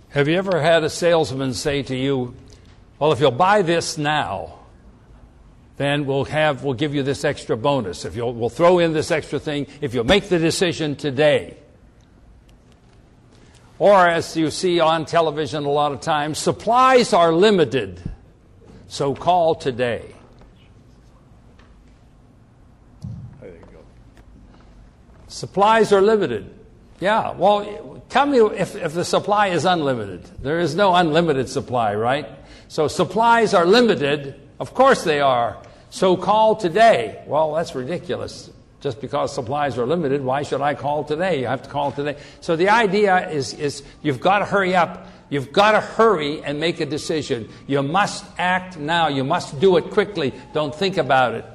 Have you ever had a salesman say to you, well, if you'll buy this now, then we'll give you this extra bonus. We'll throw in this extra thing if you'll make the decision today. Or as you see on television a lot of times, supplies are limited, so call today. There you go. Supplies are limited. Yeah, well, tell me if the supply is unlimited. There is no unlimited supply, right? So supplies are limited. Of course they are. So call today. Well, that's ridiculous. Just because supplies are limited, why should I call today? You have to call today. So the idea is you've got to hurry up. You've got to hurry and make a decision. You must act now. You must do it quickly. Don't think about it.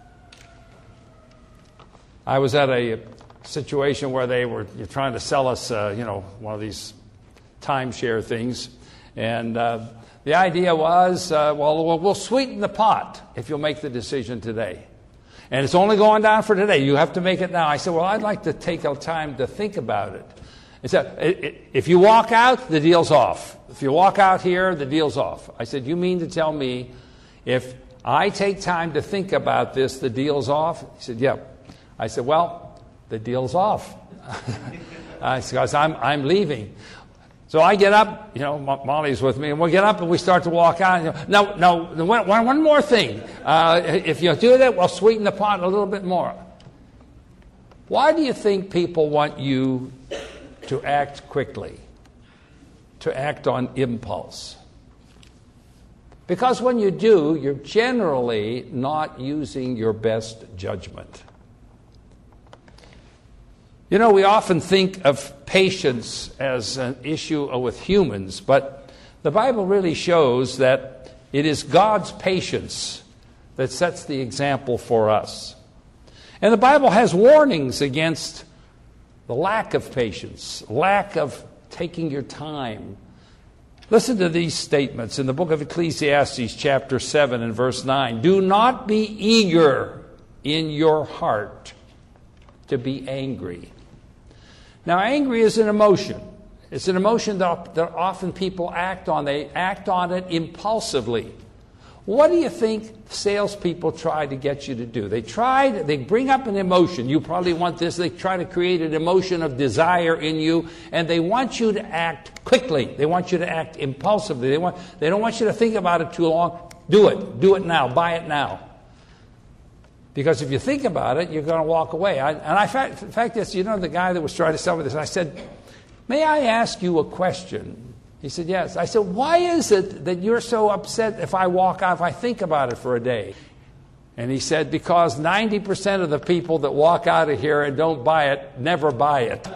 I was at a situation where you're trying to sell us, one of these timeshare things. And the idea was, we'll sweeten the pot if you'll make the decision today. And it's only going down for today. You have to make it now. I said, well, I'd like to take a time to think about it. He said, if you walk out, the deal's off. If you walk out here, the deal's off. I said, you mean to tell me if I take time to think about this, the deal's off? He said, yep. I said, well, the deal's off. Because I'm leaving. So I get up, Molly's with me, and we get up and we start to walk out. No, one more thing. If you do that, we'll sweeten the pot a little bit more. Why do you think people want you to act quickly, to act on impulse? Because when you do, you're generally not using your best judgment. We often think of patience as an issue with humans, but the Bible really shows that it is God's patience that sets the example for us. And the Bible has warnings against the lack of patience, lack of taking your time. Listen to these statements in the book of Ecclesiastes, chapter 7 and verse 9. Do not be eager in your heart to be angry. Now, angry is an emotion. It's an emotion that often people act on. They act on it impulsively. What do you think salespeople try to get you to do? They bring up an emotion. You probably want this. They try to create an emotion of desire in you, and they want you to act quickly. They want you to act impulsively. They don't want you to think about it too long. Do it. Do it now. Buy it now. Because if you think about it, you're going to walk away. The fact is, the guy that was trying to sell me this, I said, may I ask you a question? He said, yes. I said, why is it that you're so upset if I think about it for a day? And he said, because 90% of the people that walk out of here and don't buy it, never buy it.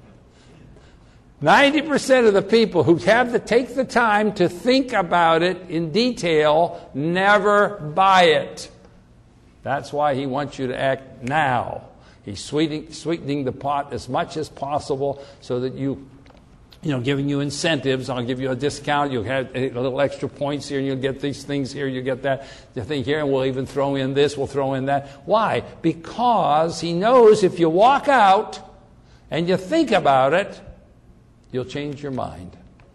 90% of the people who take the time to think about it in detail, never buy it. That's why he wants you to act now. He's sweetening the pot as much as possible so that giving you incentives. I'll give you a discount. You'll have a little extra points here, and you'll get these things here, you get that thing here, and we'll even throw in this, we'll throw in that. Why? Because he knows if you walk out and you think about it, you'll change your mind.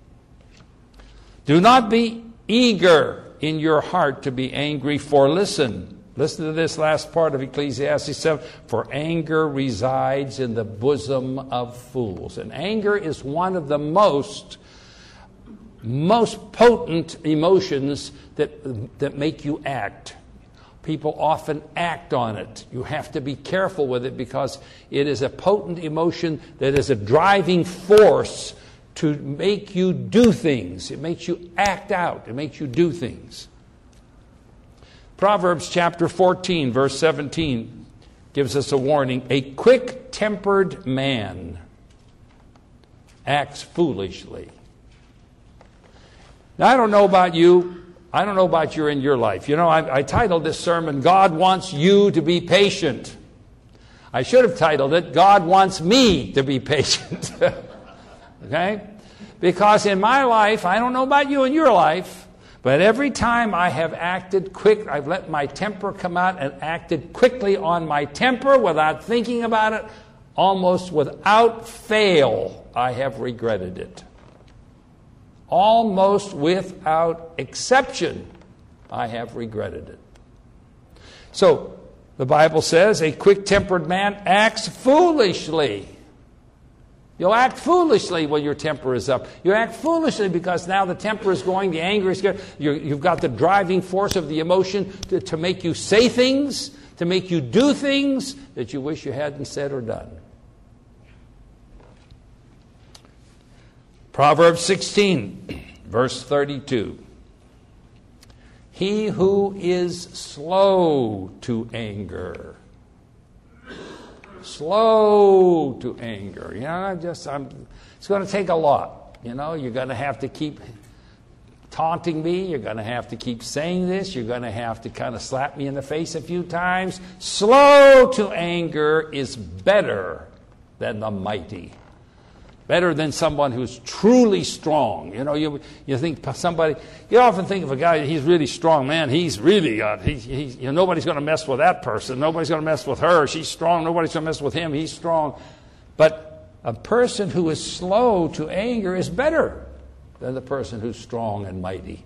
Do not be eager in your heart to be angry, for listen to this last part of Ecclesiastes 7. For anger resides in the bosom of fools. And anger is one of the most potent emotions that make you act. People often act on it. You have to be careful with it because it is a potent emotion that is a driving force to make you do things. It makes you act out. It makes you do things. Proverbs chapter 14, verse 17 gives us a warning. A quick-tempered man acts foolishly. Now, I don't know about you. I don't know about you in your life. I titled this sermon, God Wants You to Be Patient. I should have titled it, God Wants Me to Be Patient. Okay? Because in my life, I don't know about you in your life, but every time I have acted quick, I've let my temper come out and acted quickly on my temper without thinking about it, almost without fail, I have regretted it. almost without exception, I have regretted it. So, the Bible says a quick-tempered man acts foolishly. You'll act foolishly when your temper is up. You act foolishly because now the temper is going, the anger is going. You've got the driving force of the emotion to make you say things, to make you do things that you wish you hadn't said or done. Proverbs 16, verse 32. He who is slow to anger. Slow to anger. You know, it's going to take a lot. You know, you're going to have to keep taunting me. You're going to have to keep saying this. You're going to have to kind of slap me in the face a few times. Slow to anger is better than the mighty. Better than someone who's truly strong. You know, you think somebody, you often think of a guy, he's really strong, man, he's really, nobody's going to mess with that person. Nobody's going to mess with her. She's strong. Nobody's going to mess with him. He's strong. But a person who is slow to anger is better than the person who's strong and mighty.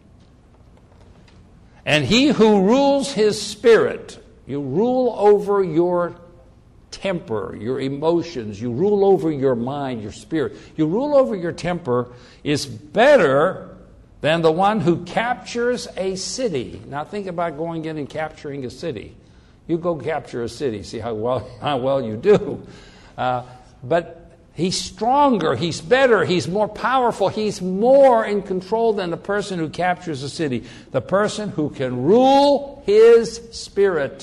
And he who rules his spirit, you rule over your temper, your emotions, you rule over your mind, your spirit, you rule over your temper, is better than the one who captures a city. Now think about going in and capturing a city. You go capture a city, see how well you do. But he's stronger, he's better, he's more powerful, he's more in control than the person who captures a city. The person who can rule his spirit.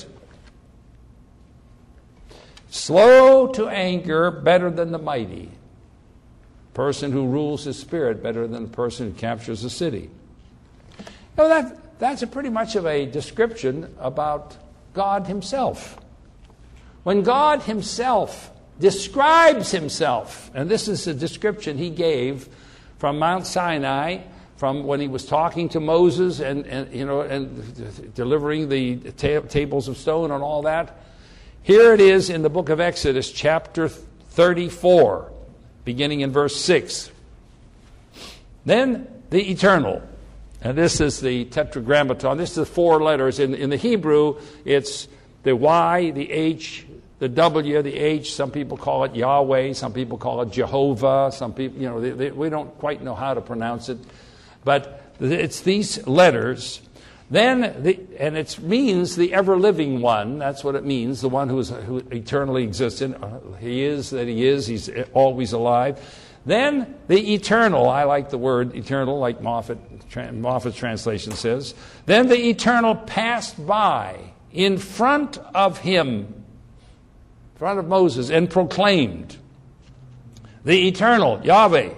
Slow to anger, better than the mighty. Person who rules his spirit, better than the person who captures a city. Now that's pretty much of a description about God himself. When God himself describes himself, and this is a description he gave from Mount Sinai, from when he was talking to Moses and delivering the tables of stone and all that. Here it is in the book of Exodus, chapter 34, beginning in verse 6. Then the eternal, and this is the tetragrammaton, this is the four letters. In the Hebrew, it's the Y, the H, the W, the H. Some people call it Yahweh, some people call it Jehovah, some people, we don't quite know how to pronounce it. But it's these letters. Then, and it means the ever-living one. That's what it means, the one who eternally exists. He is that he is. He's always alive. Then the eternal. I like the word eternal, like Moffat's translation says. Then the eternal passed by in front of him, in front of Moses, and proclaimed, the eternal, Yahweh,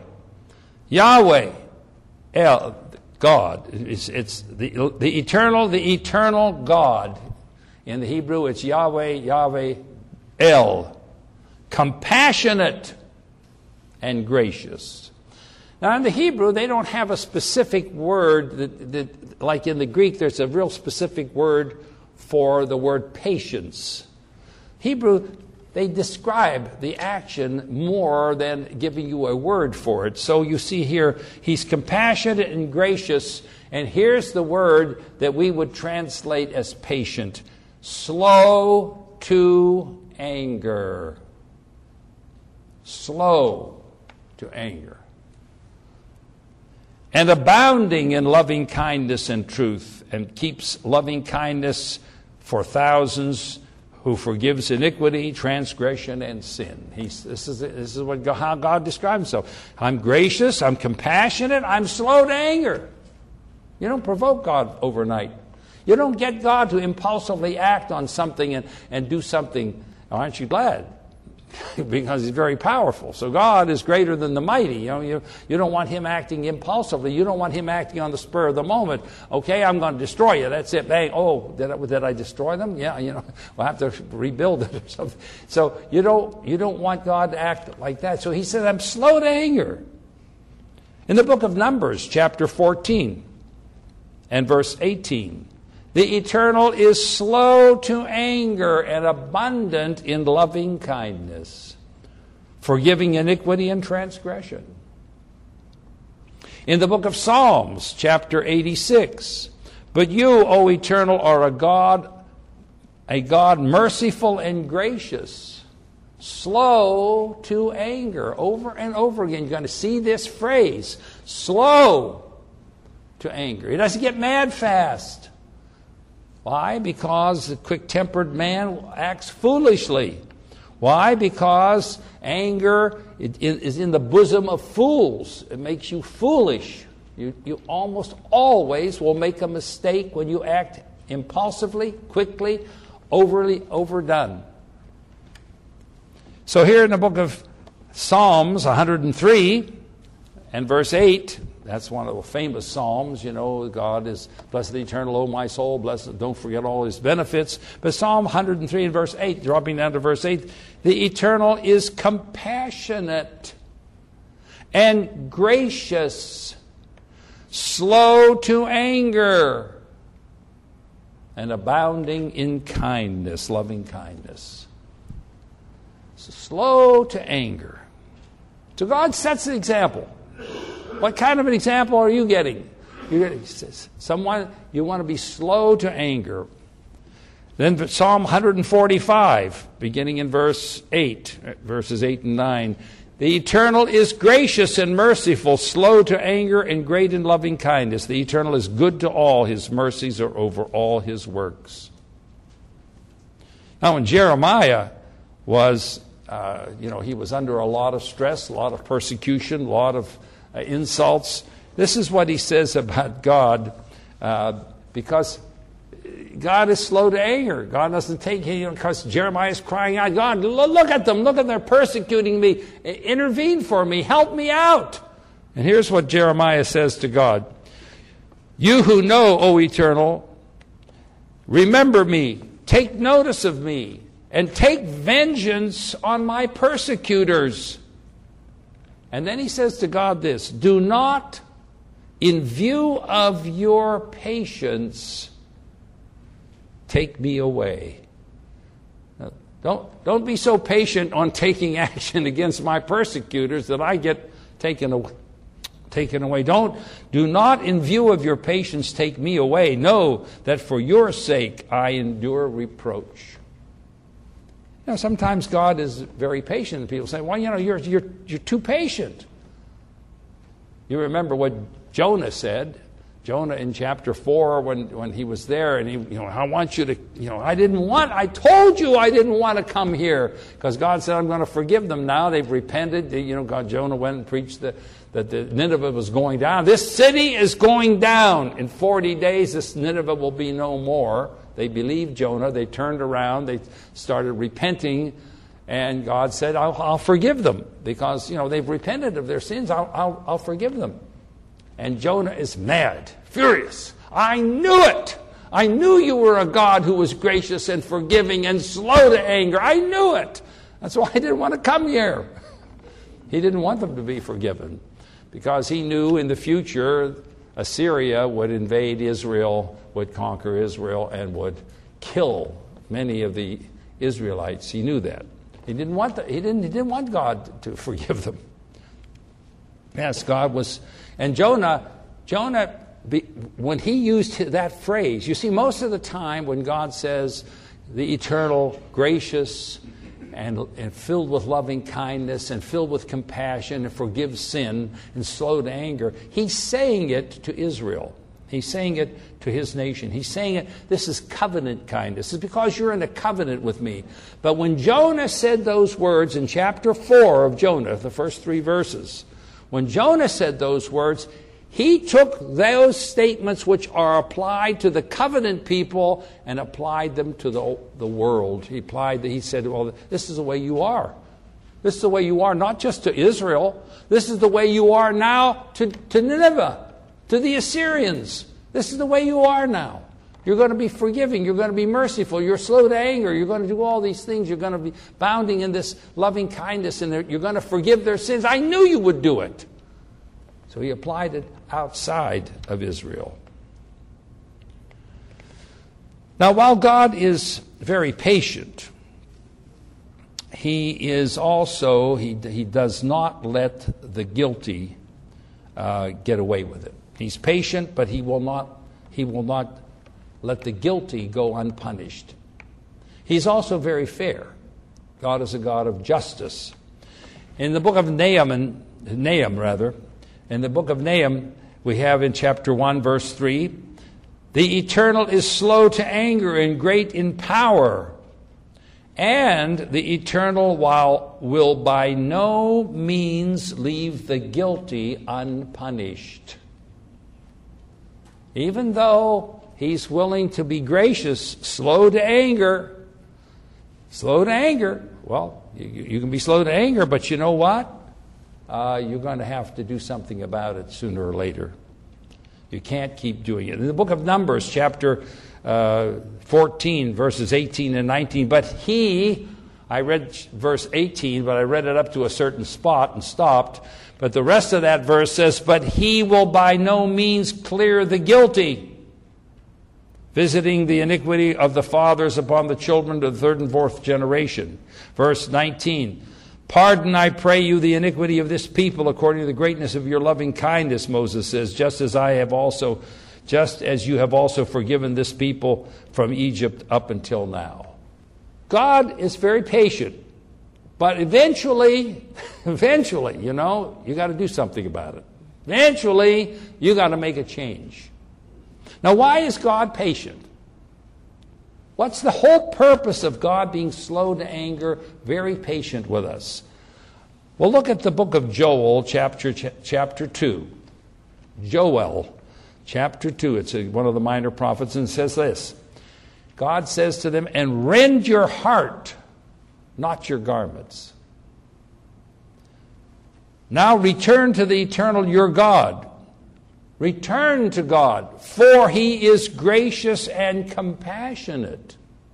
El, God. It's the eternal God. In the Hebrew, it's Yahweh, El. Compassionate and gracious. Now, in the Hebrew, they don't have a specific word that like in the Greek, there's a real specific word for the word patience. Hebrew, they describe the action more than giving you a word for it. So you see here, he's compassionate and gracious. And here's the word that we would translate as patient. Slow to anger. Slow to anger. And abounding in loving kindness and truth, and keeps loving kindness for thousands, who forgives iniquity, transgression, and sin. This is how God describes himself. I'm gracious, I'm compassionate, I'm slow to anger. You don't provoke God overnight. You don't get God to impulsively act on something and do something. Aren't you glad? Because he's very powerful. So God is greater than the mighty. You don't want him acting impulsively. You don't want him acting on the spur of the moment. Okay, I'm going to destroy you. That's it. Bang. Oh, did I destroy them? Yeah, we'll have to rebuild it or something. So you don't want God to act like that. So he said, I'm slow to anger. In the book of Numbers, chapter 14 and verse 18, the eternal is slow to anger and abundant in loving kindness, forgiving iniquity and transgression. In the book of Psalms, chapter 86, but you, O Eternal, are a God merciful and gracious, slow to anger. Over and over again, you're going to see this phrase, slow to anger. He doesn't get mad fast. Why? Because the quick-tempered man acts foolishly. Why? Because anger is in the bosom of fools. It makes you foolish. You almost always will make a mistake when you act impulsively, quickly, overly overdone. So here in the book of Psalms 103 and verse 8, that's one of the famous Psalms, God is blessed the eternal, O my soul, blessed, don't forget all his benefits. But Psalm 103 and verse 8, dropping down to verse 8, the eternal is compassionate and gracious, slow to anger, and abounding in kindness, loving kindness. So slow to anger. So God sets the example. What kind of an example are you getting? Someone, you want to be slow to anger. Then Psalm 145, beginning in verse 8, verses 8 and 9. The eternal is gracious and merciful, slow to anger, and great in loving kindness. The eternal is good to all. His mercies are over all his works. Now, when Jeremiah was, he was under a lot of stress, a lot of persecution, a lot of insults. This is what he says about God, because God is slow to anger. God doesn't take it, because Jeremiah is crying out, God, look at them, they're persecuting me. Intervene for me, help me out. And here's what Jeremiah says to God. You who know, O Eternal, remember me, take notice of me, and take vengeance on my persecutors. And then he says to God this, do not, in view of your patience, take me away. Now, don't be so patient on taking action against my persecutors that I get taken away. Do not, in view of your patience, take me away. Know that for your sake I endure reproach. Sometimes God is very patient. People say, well, you're too patient. You remember what Jonah said. Jonah in chapter 4, when he was there, and I want you to, I told you I didn't want to come here, because God said, I'm going to forgive them now. They've repented. Jonah went and preached that the Nineveh was going down. This city is going down. In 40 days, this Nineveh will be no more. They believed Jonah. They turned around. They started repenting. And God said, I'll forgive them, because, they've repented of their sins. I'll forgive them. And Jonah is mad, furious. I knew it. I knew you were a God who was gracious and forgiving and slow to anger. I knew it. That's why I didn't want to come here. He didn't want them to be forgiven, because he knew in the future Assyria would invade Israel, would conquer Israel, and would kill many of the Israelites. He knew that. He didn't want God to forgive them. Yes, God was. And Jonah, when he used that phrase, you see, most of the time when God says the eternal, gracious, and filled with loving kindness, and filled with compassion, and forgives sin, and slow to anger, he's saying it to Israel. He's saying it to his nation. He's saying it, this is covenant kindness. It's because you're in a covenant with me. But when Jonah said those words in chapter 4 of Jonah, the first 3 verses, when Jonah said those words, he took those statements which are applied to the covenant people and applied them to the world. He said, well, this is the way you are. This is the way you are, not just to Israel. This is the way you are now to Nineveh, to the Assyrians. This is the way you are now. You're going to be forgiving. You're going to be merciful. You're slow to anger. You're going to do all these things. You're going to be bounding in this loving kindness, and you're going to forgive their sins. I knew you would do it. So he applied it outside of Israel. Now, while God is very patient, he is also, he does not let the guilty get away with it. He's patient, but he will not let the guilty go unpunished. He's also very fair. God is a God of justice. In the book of Nahum, in the book of Nahum, we have in chapter 1, verse 3, the Eternal is slow to anger and great in power, and the Eternal will by no means leave the guilty unpunished. Even though He's willing to be gracious, slow to anger. Well, you can be slow to anger, but you know what? You're going to have to do something about it sooner or later. You can't keep doing it. In the book of Numbers, chapter 14, verses 18 and 19, I read verse 18, but I read it up to a certain spot and stopped. But the rest of that verse says, but He will by no means clear the guilty, visiting the iniquity of the fathers upon the children to the third and fourth generation. Verse 19, pardon, I pray you, the iniquity of this people according to the greatness of your loving kindness, Moses says, just as you have also forgiven this people from Egypt up until now. God is very patient, but eventually, you got to do something about it. Eventually, you got to make a change. Now, why is God patient? What's the whole purpose of God being slow to anger, very patient with us? Well, look at the book of Joel, chapter 2. Joel, chapter 2. It's one of the minor prophets, and says this. God says to them, and rend your heart, not your garments. Now return to the Eternal your God. Return to God, for He is gracious and compassionate,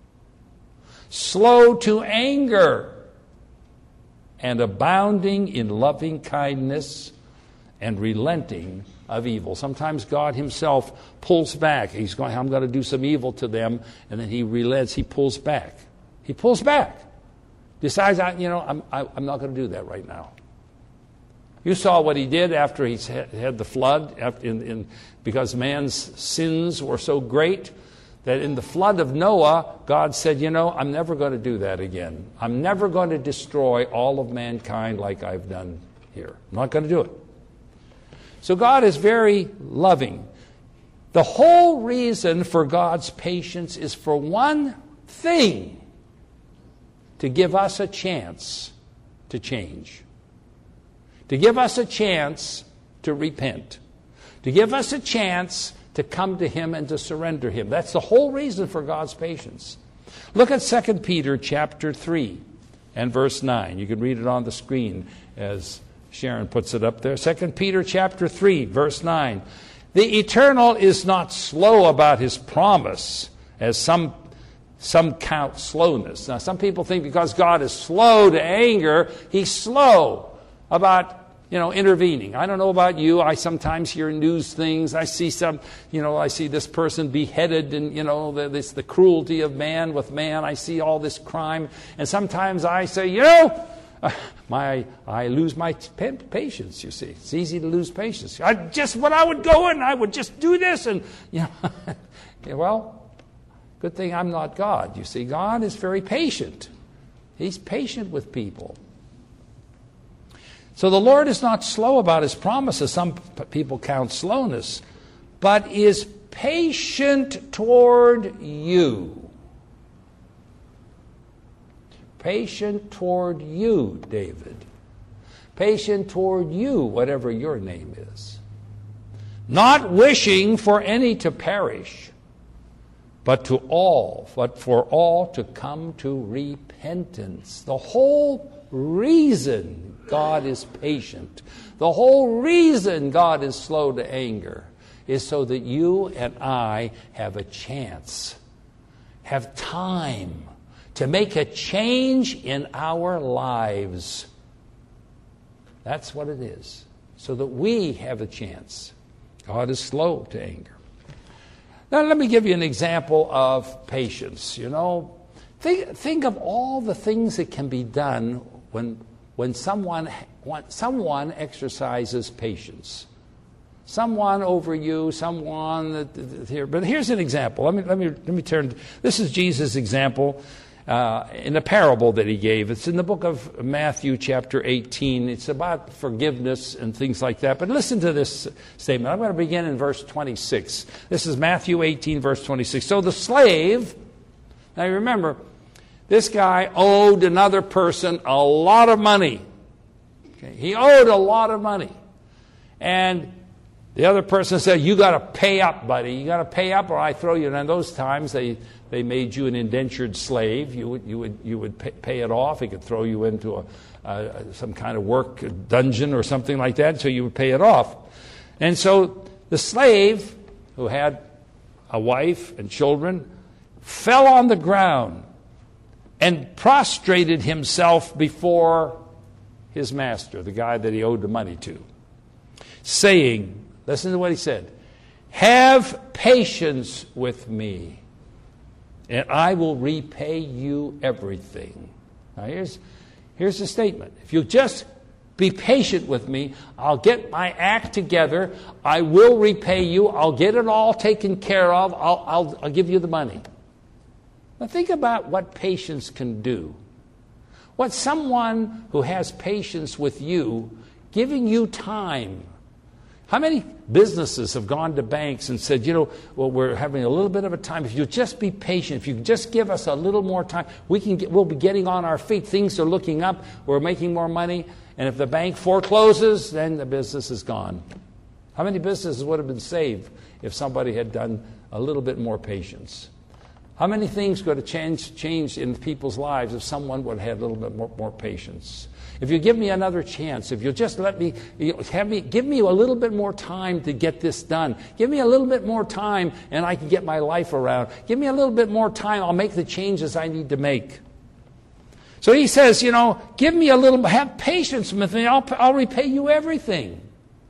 slow to anger, and abounding in loving kindness and relenting of evil. Sometimes God Himself pulls back. He's going, I'm going to do some evil to them, and then He relents. He pulls back. He pulls back. Decides, I'm not going to do that right now. You saw what He did after He had the flood, because man's sins were so great that in the flood of Noah, God said, I'm never going to do that again. I'm never going to destroy all of mankind like I've done here. I'm not going to do it. So God is very loving. The whole reason for God's patience is for one thing: to give us a chance to change. To give us a chance to repent. To give us a chance to come to Him and to surrender Him. That's the whole reason for God's patience. Look at 2 Peter chapter 3 and verse 9. You can read it on the screen as Sharon puts it up there. 2 Peter chapter 3, verse 9. The Eternal is not slow about His promise, as some count slowness. Now, some people think because God is slow to anger, He's slow about, intervening. I don't know about you. I sometimes hear news things. I see I see this person beheaded, and, the cruelty of man with man. I see all this crime. And sometimes I say, I lose my patience, you see. It's easy to lose patience. I would go and I would just do this, and, well, good thing I'm not God. You see, God is very patient. He's patient with people. So the Lord is not slow about His promises. Some people count slowness, but is patient toward you. Patient toward you, David. Patient toward you, whatever your name is. Not wishing for any to perish, but for all to come to repentance. The whole reason God is patient, the whole reason God is slow to anger, is so that you and I have a chance, have time to make a change in our lives. That's what it is, so that we have a chance. God is slow to anger. Now let me give you an example of patience. Think of all the things that can be done when someone exercises patience. someone over you, someone here. But here's an example. Let me turn. This is Jesus' example in a parable that he gave. It's in the book of Matthew, chapter 18. It's about forgiveness and things like that. But listen to this statement. I'm going to begin in verse 26. This is Matthew 18, verse 26. So the slave, now you remember, this guy owed another person a lot of money. Okay? He owed a lot of money. And the other person said, you got to pay up, buddy. You got to pay up or I throw you. And in those times, they made you an indentured slave. You would pay it off. He could throw you into some kind of work dungeon or something like that, so you would pay it off. And so the slave, who had a wife and children, fell on the ground and prostrated himself before his master, the guy that he owed the money to, saying, listen to what he said, have patience with me, and I will repay you everything. Now here's the statement. If you just be patient with me, I'll get my act together, I will repay you, I'll get it all taken care of, I'll give you the money. Now think about what patience can do. What someone who has patience with you, giving you time. How many businesses have gone to banks and said, well, we're having a little bit of a time. If you just be patient, if you just give us a little more time, we'll be getting on our feet. Things are looking up. We're making more money. And if the bank forecloses, then the business is gone. How many businesses would have been saved if somebody had done a little bit more patience? How many things could have changed in people's lives if someone would have had a little bit more patience? If you give me another chance, if you'll just let me, give me a little bit more time to get this done. Give me a little bit more time and I can get my life around. Give me a little bit more time, I'll make the changes I need to make. So he says, give me a little, have patience with me, I'll repay you everything.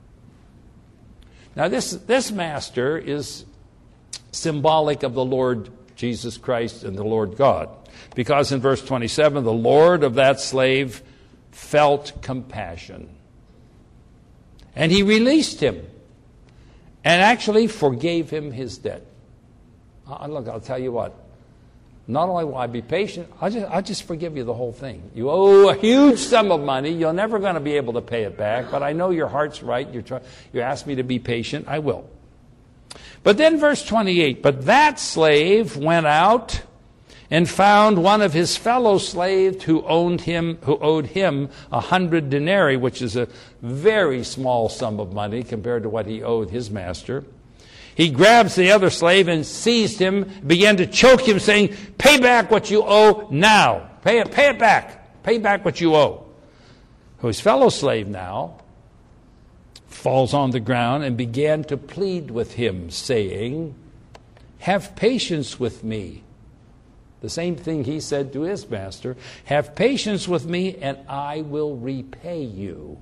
Now this master is symbolic of the Lord Jesus Christ and the Lord God. Because in verse 27, the Lord of that slave felt compassion. And he released him and actually forgave him his debt. Look, I'll tell you what. Not only will I be patient, I'll just forgive you the whole thing. You owe a huge sum of money. You're never going to be able to pay it back. But I know your heart's right. You asked me to be patient. I will. But then verse 28, but that slave went out and found one of his fellow slaves who owed him 100 denarii, which is a very small sum of money compared to what he owed his master. He grabs the other slave and seized him, began to choke him, saying, pay back what you owe now. Pay it back. Pay back what you owe. His fellow slave now falls on the ground and began to plead with him, saying, have patience with me. The same thing he said to his master, have patience with me and I will repay you.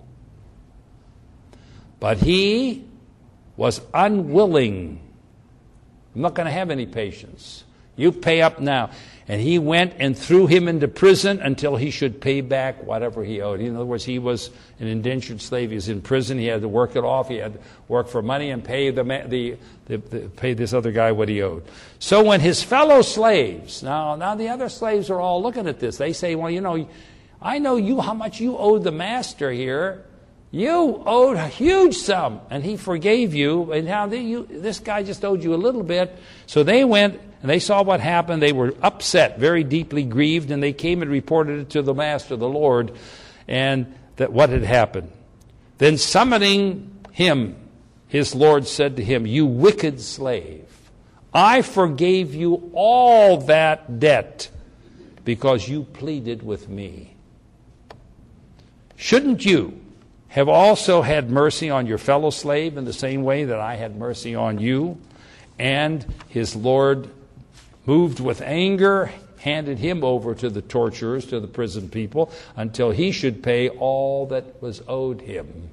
But he was unwilling. I'm not going to have any patience. You pay up now. And he went and threw him into prison until he should pay back whatever he owed. In other words, he was an indentured slave. He was in prison. He had to work it off. He had to work for money and pay pay this other guy what he owed. So when his fellow slaves, now the other slaves are all looking at this. They say, well, I know how much you owed the master here. You owed a huge sum, and he forgave you. And now this guy just owed you a little bit. So they went and they saw what happened. They were upset, very deeply grieved, and they came and reported it to the master, the Lord, and that what had happened. Then summoning him, his Lord said to him, you wicked slave, I forgave you all that debt because you pleaded with me. Shouldn't you have also had mercy on your fellow slave in the same way that I had mercy on you? And his Lord, moved with anger, handed him over to the torturers, to the prison people, until he should pay all that was owed him.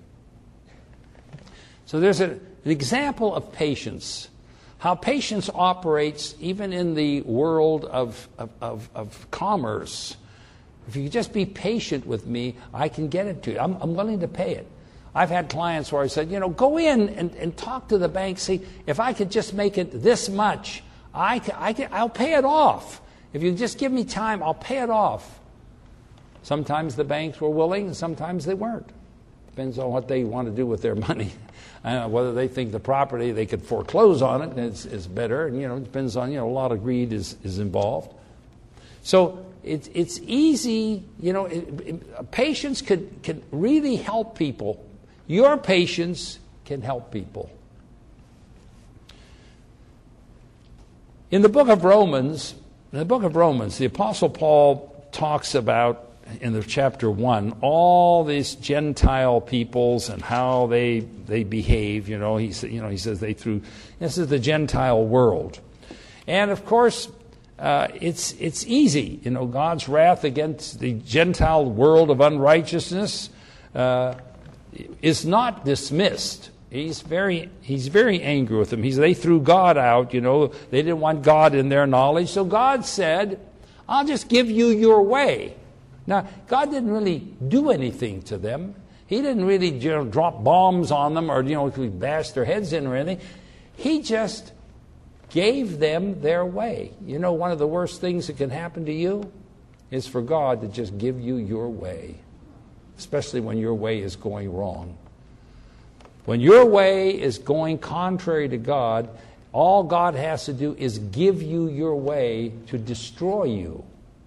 So there's an example of patience, how patience operates even in the world of commerce. If you just be patient with me, I can get it to you. I'm willing to pay it. I've had clients where I said, go in and talk to the bank, see, if I could just make it this much, I'll pay it off. If you just give me time, I'll pay it off. Sometimes the banks were willing, and sometimes they weren't. Depends on what they want to do with their money. Whether they think the property, they could foreclose on it, is better. And, it depends on, a lot of greed is involved. So it's easy, patience can really help people. Your patience can help people. In the book of Romans, the Apostle Paul talks about, in the chapter 1, all these Gentile peoples and how they behave. He says this is the Gentile world. And of course, it's easy. God's wrath against the Gentile world of unrighteousness is not dismissed. He's very angry with them. They threw God out. They didn't want God in their knowledge. So God said, I'll just give you your way. Now, God didn't really do anything to them. He didn't really drop bombs on them or bash their heads in or anything. He just gave them their way. One of the worst things that can happen to you is for God to just give you your way, especially when your way is going wrong. When your way is going contrary to God, all God has to do is give you your way to destroy you.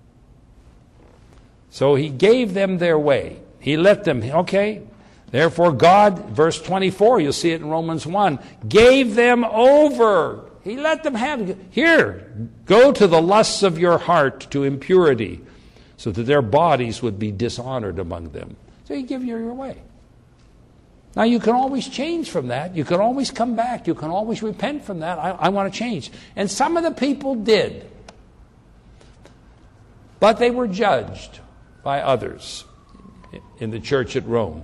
So he gave them their way. He let them, okay? Therefore God, verse 24, you'll see it in Romans 1, gave them over. He let them have, here, go to the lusts of your heart, to impurity, so that their bodies would be dishonored among them. So he gave you your way. Now you can always change from that. You can always come back. You can always repent from that. I want to change. And some of the people did. But they were judged by others in the church at Rome.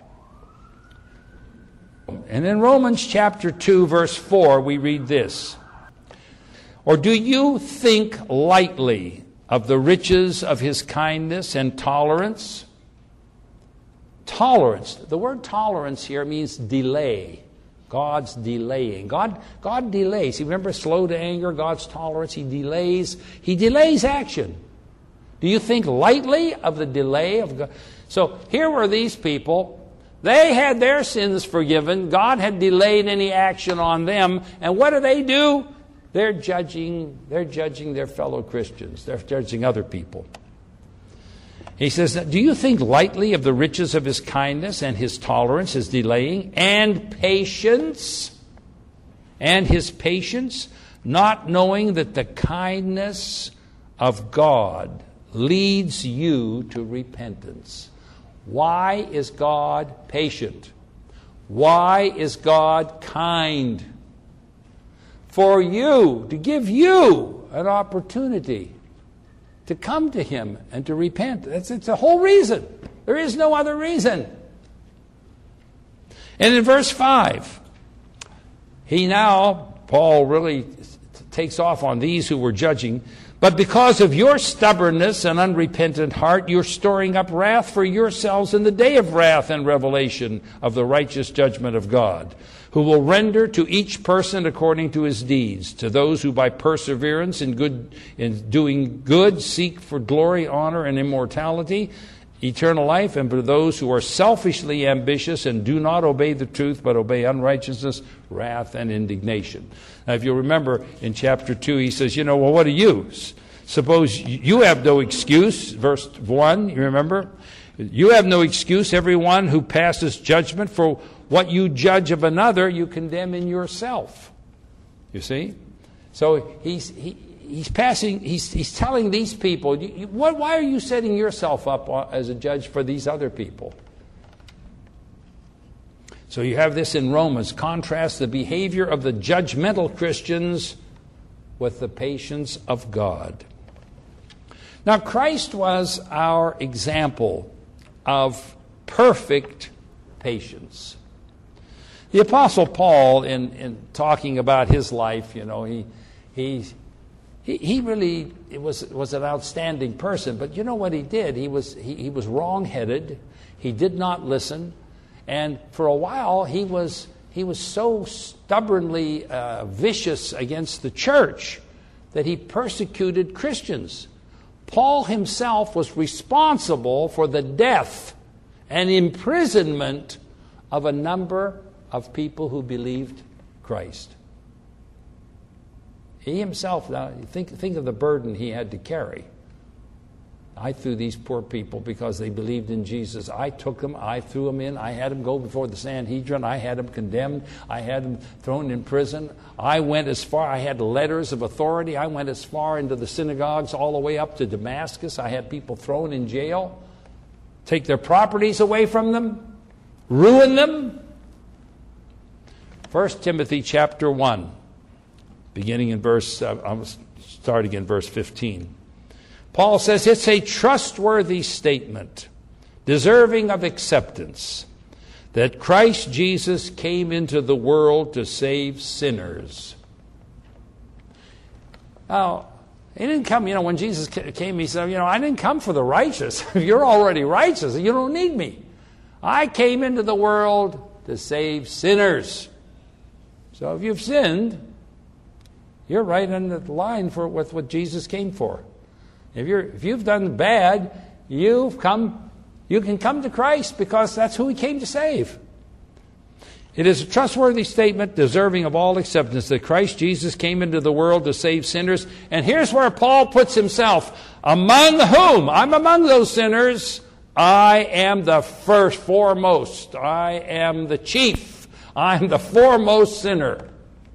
And in Romans chapter 2, verse 4, we read this. Or do you think lightly of the riches of his kindness and tolerance? Tolerance. The word tolerance here means delay. God's delaying. God delays. You remember slow to anger, God's tolerance. He delays action. Do you think lightly of the delay of God? So here were these people. They had their sins forgiven. God had delayed any action on them. And what do? They're judging their fellow Christians. They're judging other people. He says, do you think lightly of the riches of his kindness and his tolerance, his delaying, and patience, not knowing that the kindness of God leads you to repentance? Why is God patient? Why is God kind? For you, to give you an opportunity to come to him and to repent. It's the whole reason. There is no other reason. And in verse 5, Paul really takes off on these who were judging. But because of your stubbornness and unrepentant heart, you're storing up wrath for yourselves in the day of wrath and revelation of the righteous judgment of God, who will render to each person according to his deeds. To those who by perseverance in doing good seek for glory, honor, and immortality, eternal life, and for those who are selfishly ambitious and do not obey the truth but obey unrighteousness, wrath, and indignation. Now, if you remember in chapter 2, he says, what do you? Suppose you have no excuse, verse 1, you remember? You have no excuse, everyone who passes judgment, for what you judge of another, you condemn in yourself. You see? So he's telling these people, why are you setting yourself up as a judge for these other people? So you have this in Romans. Contrast the behavior of the judgmental Christians with the patience of God. Now, Christ was our example of perfect patience. The Apostle Paul, in talking about his life, he really was an outstanding person. But you know what he did? He was wrong-headed. He did not listen. And for a while, he was so stubbornly vicious against the church that he persecuted Christians. Paul himself was responsible for the death and imprisonment of a number of people who believed Christ. He himself, now think of the burden he had to carry. I threw these poor people because they believed in Jesus. I took them, I threw them in, I had them go before the Sanhedrin, I had them condemned, I had them thrown in prison. I went as far, I had letters of authority, I went as far into the synagogues all the way up to Damascus. I had people thrown in jail, take their properties away from them, ruin them. 1 Timothy chapter 1, beginning in starting in verse 15. Paul says it's a trustworthy statement, deserving of acceptance, that Christ Jesus came into the world to save sinners. Now, he didn't come, when Jesus came, he said, I didn't come for the righteous. You're already righteous. You don't need me. I came into the world to save sinners. So if you've sinned, you're right on the line with what Jesus came for. If you've done bad, you can come to Christ because that's who he came to save. It is a trustworthy statement deserving of all acceptance that Christ Jesus came into the world to save sinners. And here's where Paul puts himself. Among whom? I'm among those sinners. I am the foremost. I am the chief. I'm the foremost sinner.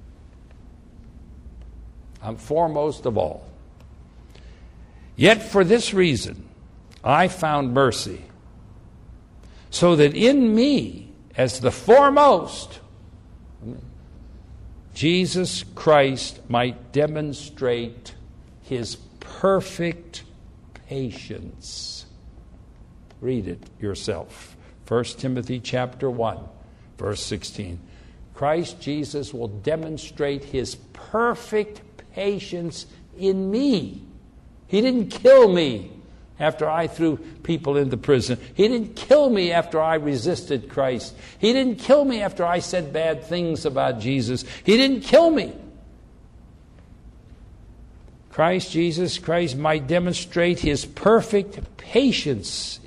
I'm foremost of all. Yet for this reason, I found mercy, so that in me, as the foremost, Jesus Christ might demonstrate his perfect patience. Read it yourself. 1 Timothy chapter 1, verse 16. Christ Jesus will demonstrate his perfect patience in me. He didn't kill me after I threw people into prison. He didn't kill me after I resisted Christ. He didn't kill me after I said bad things about Jesus. He didn't kill me. Jesus Christ might demonstrate his perfect patience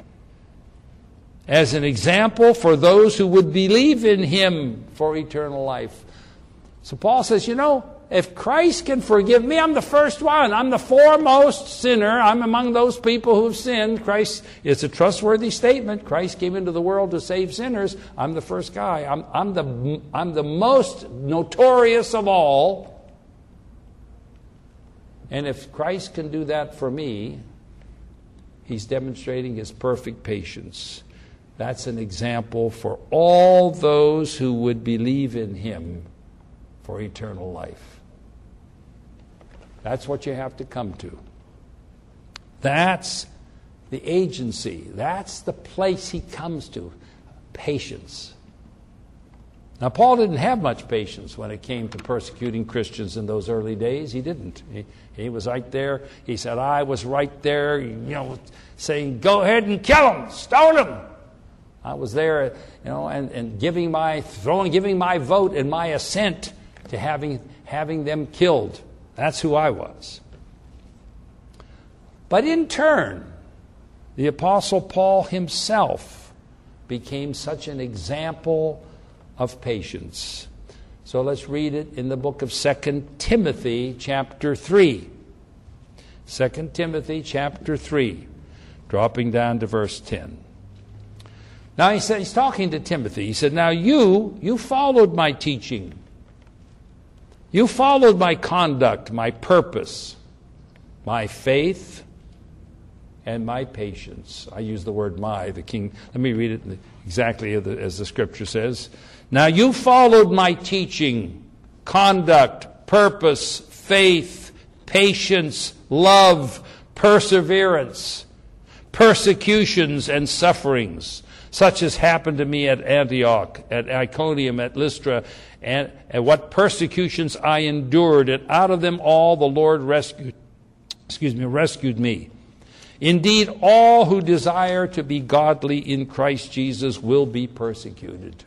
as an example for those who would believe in him for eternal life. So Paul says, if Christ can forgive me, I'm the first one. I'm the foremost sinner. I'm among those people who have sinned. Christ, it's a trustworthy statement. Christ came into the world to save sinners. I'm the first guy. I'm the most notorious of all. And if Christ can do that for me, he's demonstrating his perfect patience. That's an example for all those who would believe in him for eternal life. That's what you have to come to. That's the agency. That's the place he comes to. Patience. Now, Paul didn't have much patience when it came to persecuting Christians in those early days. He didn't. He was right there. He said, I was right there, saying, go ahead and kill him, stone him. I was there, and giving my vote and my assent to having them killed. That's who I was. But in turn, the Apostle Paul himself became such an example of patience. So let's read it in the book of 2 Timothy chapter 3. 2 Timothy chapter 3, dropping down to verse 10. Now he's talking to Timothy. He said, now you followed my teaching. You followed my conduct, my purpose, my faith, and my patience. I use the word my, the king. Let me read it exactly as the scripture says. Now you followed my teaching, conduct, purpose, faith, patience, love, perseverance, persecutions, and sufferings, such as happened to me at Antioch, at Iconium, at Lystra, and what persecutions I endured, and out of them all the Lord rescued me. Indeed, all who desire to be godly in Christ Jesus will be persecuted.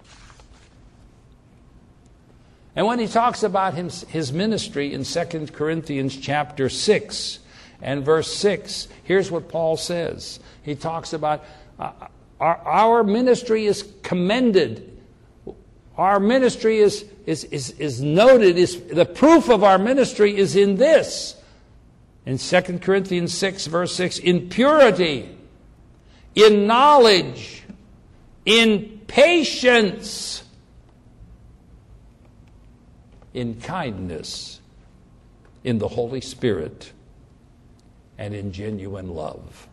And when he talks about his ministry in 2 Corinthians chapter 6 and verse 6, here's what Paul says. He talks about our ministry is commended. Our ministry is noted. The proof of our ministry is in this. In 2 Corinthians 6, verse 6, in purity, in knowledge, in patience, in kindness, in the Holy Spirit, and in genuine love.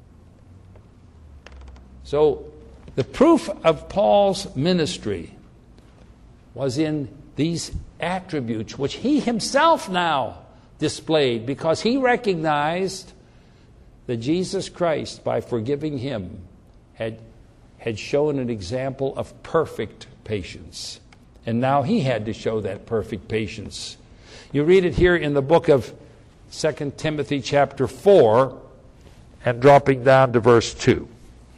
So, the proof of Paul's ministry was in these attributes, which he himself now displayed, because he recognized that Jesus Christ, by forgiving him, had shown an example of perfect patience. And now he had to show that perfect patience. You read it here in the book of 2 Timothy chapter 4 and dropping down to verse 2.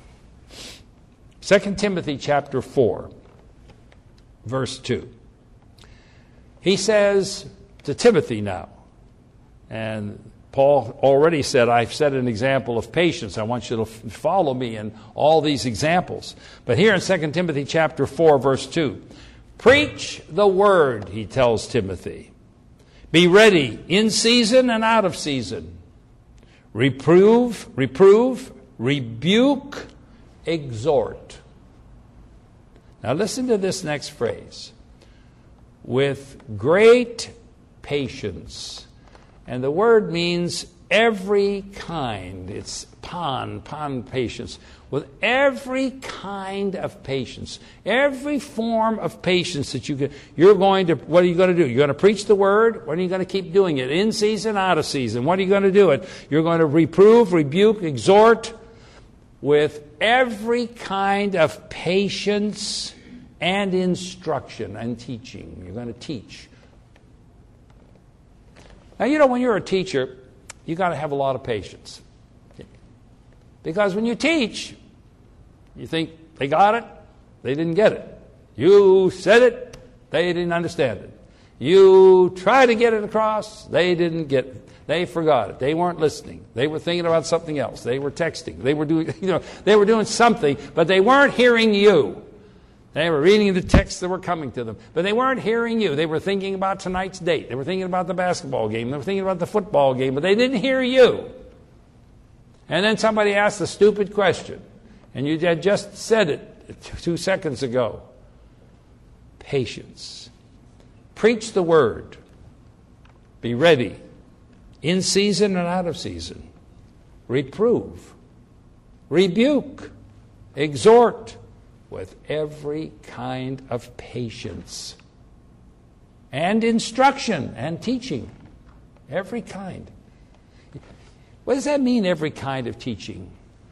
2 Timothy chapter 4, verse 2. He says to Timothy now, and Paul already said, I've set an example of patience. I want you to follow me in all these examples. But here in 2 Timothy chapter 4, verse 2, preach the word, he tells Timothy. Be ready in season and out of season. Reprove, rebuke, exhort. Now listen to this next phrase. With great patience. And the word means every kind. It's pan patience. With every kind of patience. Every form of patience that you can. What are you going to do? You're going to preach the word. When are you going to keep doing it? In season, out of season. What are you going to do it? You're going to reprove, rebuke, exhort with every kind of patience and instruction and teaching. You're going to teach. Now, when you're a teacher, you got to have a lot of patience. Because when you teach, you think they got it, they didn't get it. You said it, they didn't understand it. You tried to get it across, they didn't get it. They forgot it. They weren't listening. They were thinking about something else. They were texting. They were doing something, but they weren't hearing you. They were reading the texts that were coming to them. But they weren't hearing you. They were thinking about tonight's date. They were thinking about the basketball game. They were thinking about the football game. But they didn't hear you. And then somebody asked a stupid question. And you had just said it 2 seconds ago. Patience. Preach the word. Be ready. In season and out of season. Reprove. Rebuke. Exhort. With every kind of patience and instruction and teaching. Every kind. What does that mean, every kind of teaching?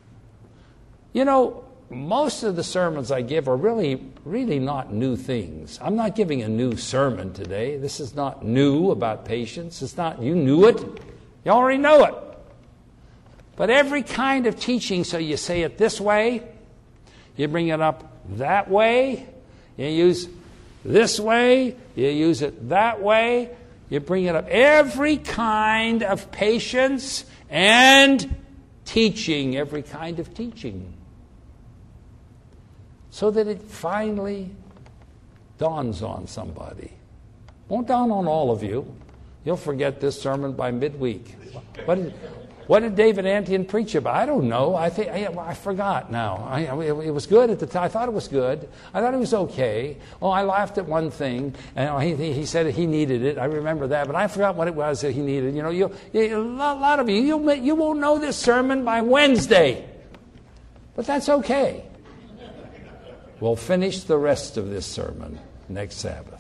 Most of the sermons I give are really not new things. I'm not giving a new sermon today. This is not new about patience. It's not, you knew it. You already know it. But every kind of teaching, so you say it this way, you bring it up that way, you use this way, you use it that way, you bring it up. Every kind of patience and teaching, every kind of teaching. So that it finally dawns on somebody. Won't dawn on all of you. You'll forget this sermon by midweek. What did David Antian preach about? I don't know. I forgot now. It was good at the time. I thought it was good. I thought it was okay. Oh, I laughed at one thing, and he said he needed it. I remember that, but I forgot what it was that he needed. A lot of you won't know this sermon by Wednesday, but that's okay. We'll finish the rest of this sermon next Sabbath.